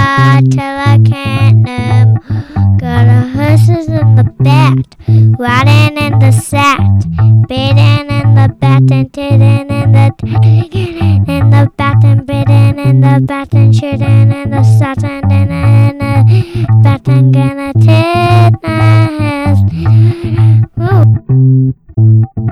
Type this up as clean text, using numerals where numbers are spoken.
far till I can't no more. Got a horses in the back, riding in the sack.